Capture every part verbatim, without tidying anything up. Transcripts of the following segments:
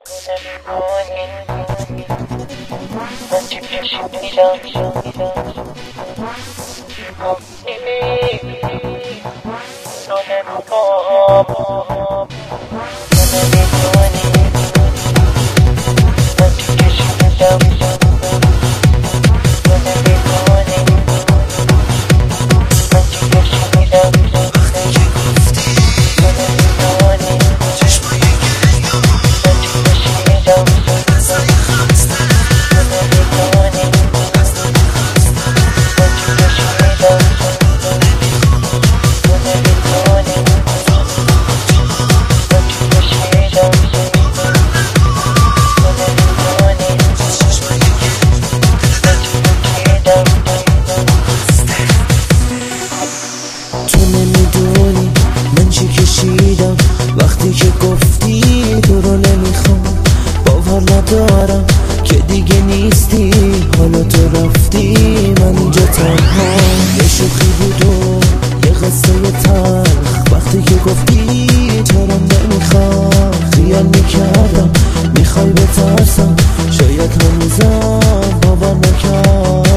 وقتی که گفتی تو رو نمیخوام، باور ندارم که دیگه نیستی، حالا تو رفتی من اینجا تنها. یه شوخی بود و یه قصه تلخ، وقتی که گفتی تو رو نمیخوام خیال میکردم میخوای بترسم، شاید هنوزم باور نکردم.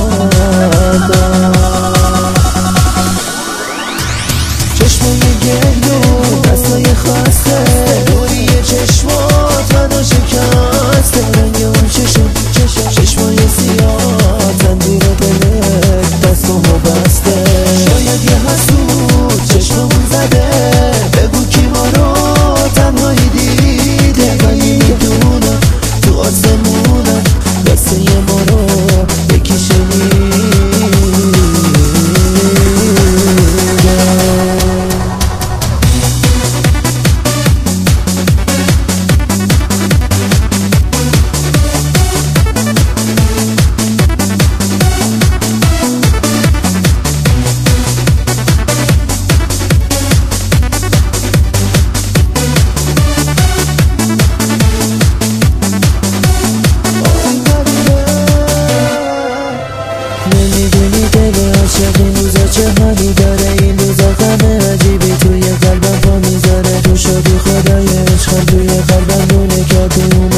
چشمای گردو دستای خسته دوری چشمات منو شکسته، رنگ اون چشم چشمای سیاه تندیر دلت دستامو بسته. شاید یه حسود چشممون زده، بگو کی ما رو تنهایی دیده، ولی میدونم تو آسمونم دسته ما رو یکی شنیده. نمیدونی دل عاشق این روزا چه حالی داره، این روزا غم عجیبی توی قلبم پا میذاره، تو شدی خدای عشقم توی قلبم دونه که